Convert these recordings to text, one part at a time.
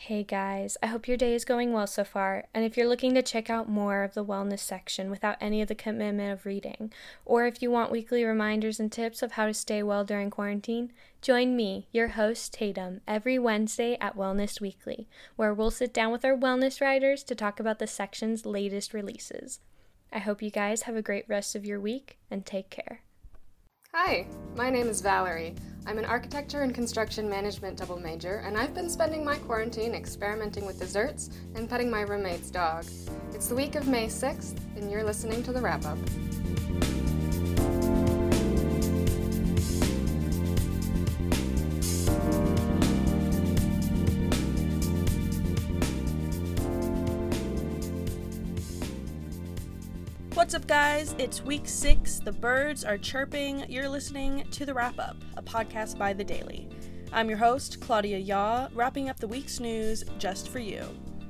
Hey guys, I hope your day is going well so far, and if you're looking to check out more of the wellness section without any of the commitment of reading, or if you want weekly reminders and tips of how to stay well during quarantine, join me, your host Tatum, every Wednesday at Wellness Weekly, where we'll sit down with our wellness writers to talk about the section's latest releases. I hope you guys have a great rest of your week, and take care. Hi, my name is Valerie. I'm an architecture and construction management double major, and I've been spending my quarantine experimenting with desserts and petting my roommate's dog. It's the week of May 6th, and you're listening to The Wrap-Up. What's up, guys? It's week 6. The birds are chirping. You're listening to The Wrap-Up, a podcast by The Daily. I'm your host, Claudia Yaw, wrapping up the week's news just for you.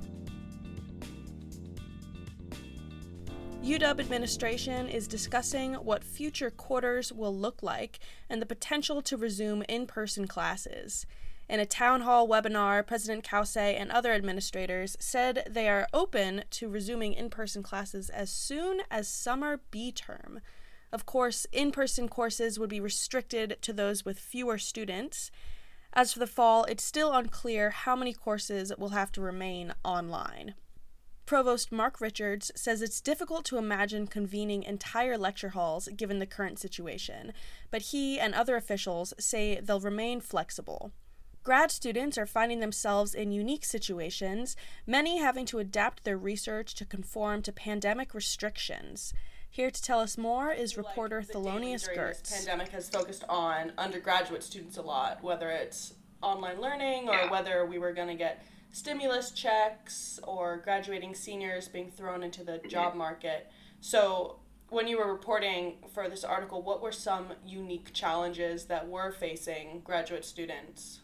UW administration is discussing what future quarters will look like and the potential to resume in-person classes. In a town hall webinar, President Cauce and other administrators said they are open to resuming in-person classes as soon as summer B term. Of course, in-person courses would be restricted to those with fewer students. As for the fall, it's still unclear how many courses will have to remain online. Provost Mark Richards says it's difficult to imagine convening entire lecture halls given the current situation, but he and other officials say they'll remain flexible. Grad students are finding themselves in unique situations, many having to adapt their research to conform to pandemic restrictions. Here to tell us more is reporter Thelonious Gertz. This pandemic has focused on undergraduate students a lot, whether it's online learning or whether we were going to get stimulus checks or graduating seniors being thrown into the job market. So when you were reporting for this article, what were some unique challenges that were facing graduate students?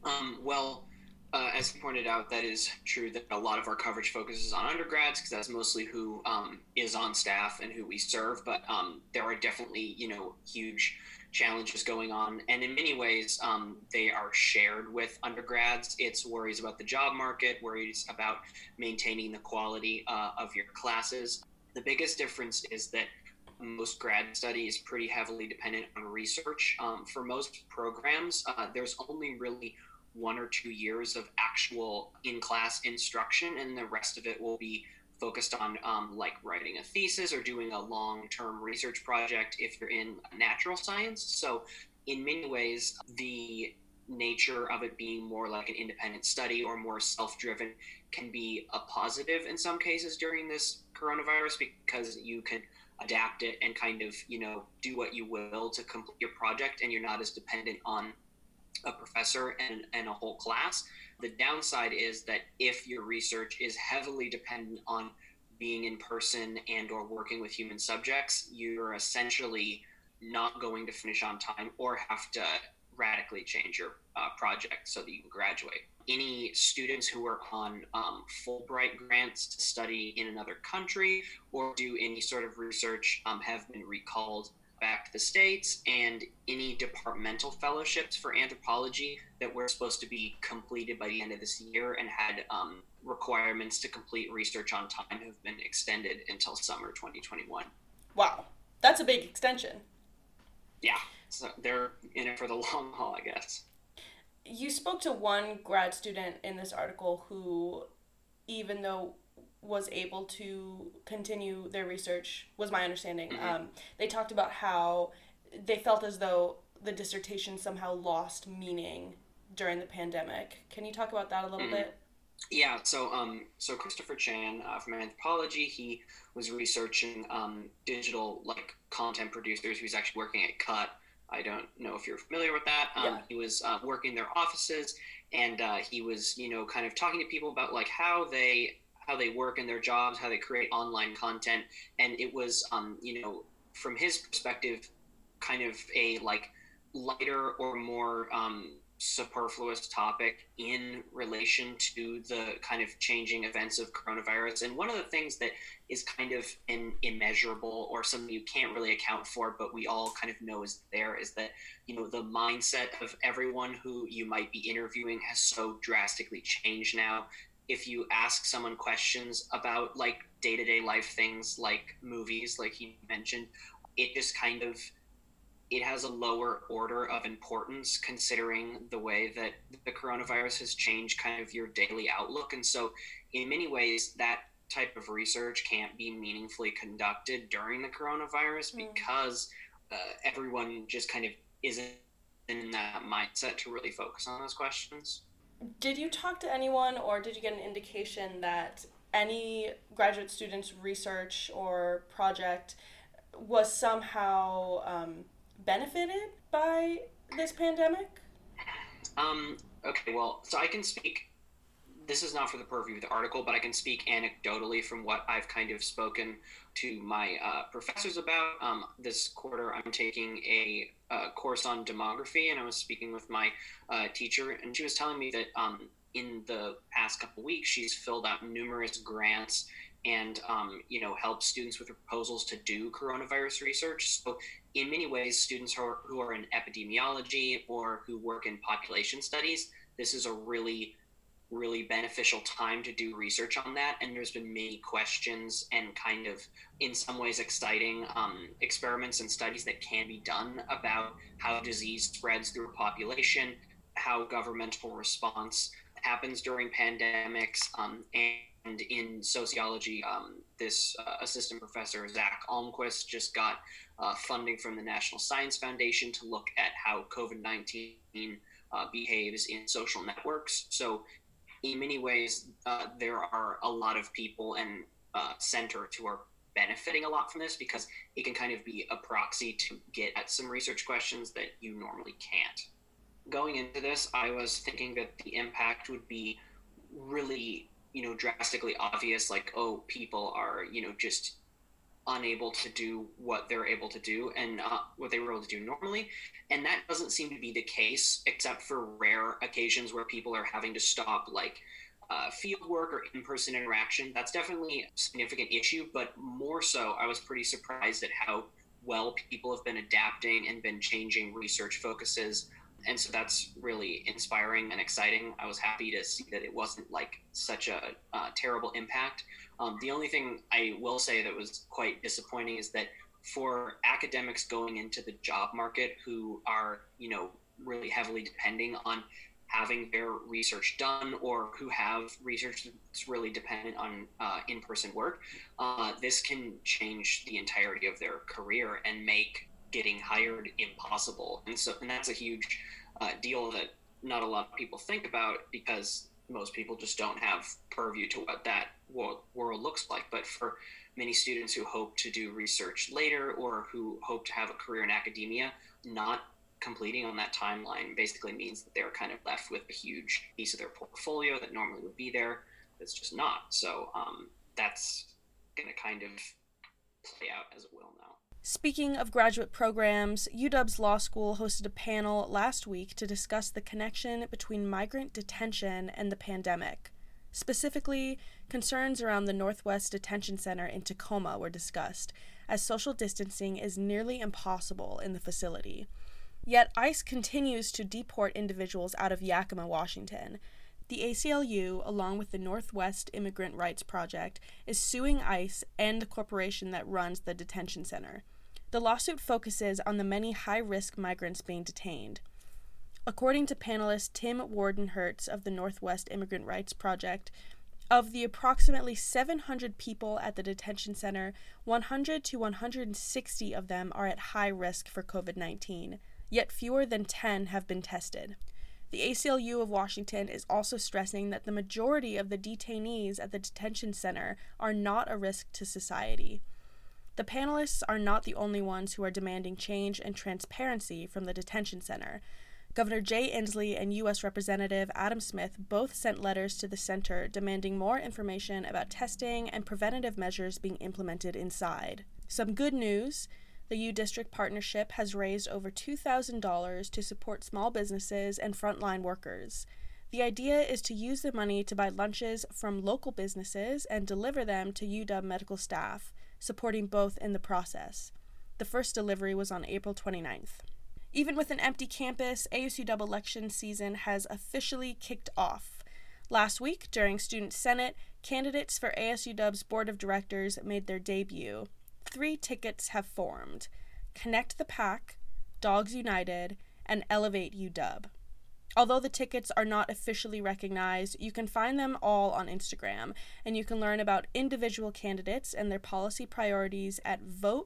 As you pointed out, that is true that a lot of our coverage focuses on undergrads because that's mostly who is on staff and who we serve. But there are definitely, huge challenges going on. And in many ways, they are shared with undergrads. It's worries about the job market, worries about maintaining the quality of your classes. The biggest difference is that most grad study is pretty heavily dependent on research. For most programs, there's only really 1 or 2 years of actual in-class instruction, and the rest of it will be focused on like writing a thesis or doing a long-term research project if you're in natural science. So in many ways, the nature of it being more like an independent study or more self-driven can be a positive in some cases during this coronavirus because you can adapt it and kind of, do what you will to complete your project, and you're not as dependent on a professor and a whole class. The downside is that if your research is heavily dependent on being in person and or working with human subjects, you're essentially not going to finish on time or have to radically change your project so that you can graduate. Any students who are on Fulbright grants to study in another country or do any sort of research have been recalled back to the States, and any departmental fellowships for anthropology that were supposed to be completed by the end of this year and had requirements to complete research on time have been extended until summer 2021. Wow, that's a big extension. Yeah, so they're in it for the long haul, I guess. You spoke to one grad student in this article who, even though was able to continue their research, was my understanding. They talked about how they felt as though the dissertation somehow lost meaning during the pandemic. Can you talk about that a little bit? Yeah, so Christopher Chan from anthropology, he was researching digital content producers. He was actually working at Cut. I don't know if you're familiar with that. He was working in their offices, and he was kind of talking to people about how they work in their jobs, how they create online content. And it was, from his perspective, kind of a lighter or more superfluous topic in relation to the kind of changing events of coronavirus. And one of the things that is kind of immeasurable, or something you can't really account for, but we all kind of know is there, is that, the mindset of everyone who you might be interviewing has so drastically changed now. If you ask someone questions about like day-to-day life things like movies, like he mentioned, it just kind of, it has a lower order of importance considering the way that the coronavirus has changed kind of your daily outlook. And so in many ways, that type of research can't be meaningfully conducted during the coronavirus because everyone just kind of isn't in that mindset to really focus on those questions. Did you talk to anyone, or did you get an indication that any graduate student's research or project was somehow benefited by this pandemic? Okay, well, so I can speak, this is not for the purview of the article, but I can speak anecdotally from what I've kind of spoken to my professors about. This quarter, I'm taking a course on demography, and I was speaking with my teacher, and she was telling me that in the past couple weeks, she's filled out numerous grants and help students with proposals to do coronavirus research. So in many ways, students who are in epidemiology or who work in population studies, this is a really, really beneficial time to do research on that. And there's been many questions and kind of, in some ways, exciting experiments and studies that can be done about how disease spreads through a population, how governmental response happens during pandemics, and in sociology, this assistant professor, Zach Almquist, just got funding from the National Science Foundation to look at how COVID-19 behaves in social networks. So in many ways, there are a lot of people and centers who are benefiting a lot from this because it can kind of be a proxy to get at some research questions that you normally can't. Going into this, I was thinking that the impact would be really drastically obvious, like, oh, people are, just unable to do what they're able to do and what they were able to do normally. And that doesn't seem to be the case, except for rare occasions where people are having to stop, like, field work or in-person interaction. That's definitely a significant issue, but more so, I was pretty surprised at how well people have been adapting and been changing research focuses. And so that's really inspiring and exciting. I was happy to see that it wasn't like such a terrible impact. The only thing I will say that was quite disappointing is that for academics going into the job market who are, really heavily depending on having their research done, or who have research that's really dependent on in-person work, this can change the entirety of their career and make getting hired impossible. And that's a huge deal that not a lot of people think about because most people just don't have purview to what that world looks like. But for many students who hope to do research later or who hope to have a career in academia, not completing on that timeline basically means that they're kind of left with a huge piece of their portfolio that normally would be there that's just not. So that's going to kind of play out as it will now. Speaking of graduate programs, UW's Law School hosted a panel last week to discuss the connection between migrant detention and the pandemic. Specifically, concerns around the Northwest Detention Center in Tacoma were discussed, as social distancing is nearly impossible in the facility. Yet ICE continues to deport individuals out of Yakima, Washington. The ACLU, along with the Northwest Immigrant Rights Project, is suing ICE and the corporation that runs the detention center. The lawsuit focuses on the many high-risk migrants being detained. According to panelist Tim Wardenhertz of the Northwest Immigrant Rights Project, of the approximately 700 people at the detention center, 100 to 160 of them are at high risk for COVID-19, yet fewer than 10 have been tested. The ACLU of Washington is also stressing that the majority of the detainees at the detention center are not a risk to society. The panelists are not the only ones who are demanding change and transparency from the detention center. Governor Jay Inslee and U.S. Representative Adam Smith both sent letters to the center demanding more information about testing and preventative measures being implemented inside. Some good news: The U District Partnership has raised over $2,000 to support small businesses and frontline workers. The idea is to use the money to buy lunches from local businesses and deliver them to UW medical staff, supporting both in the process. The first delivery was on April 29th. Even with an empty campus, ASUW election season has officially kicked off. Last week, during Student Senate, candidates for ASUW's Board of Directors made their debut. 3 tickets have formed: Connect the Pack, Dogs United, and Elevate UW. Although the tickets are not officially recognized, you can find them all on Instagram, and you can learn about individual candidates and their policy priorities at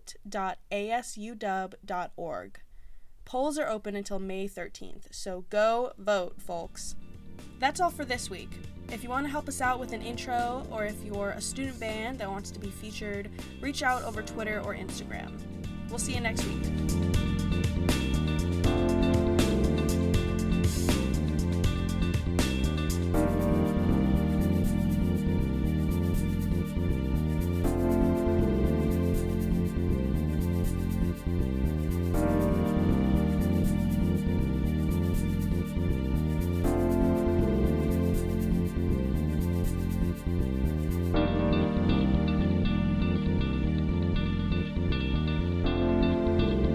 vote.asuw.org. Polls are open until May 13th, so go vote, folks. That's all for this week. If you want to help us out with an intro, or if you're a student band that wants to be featured, reach out over Twitter or Instagram. We'll see you next week.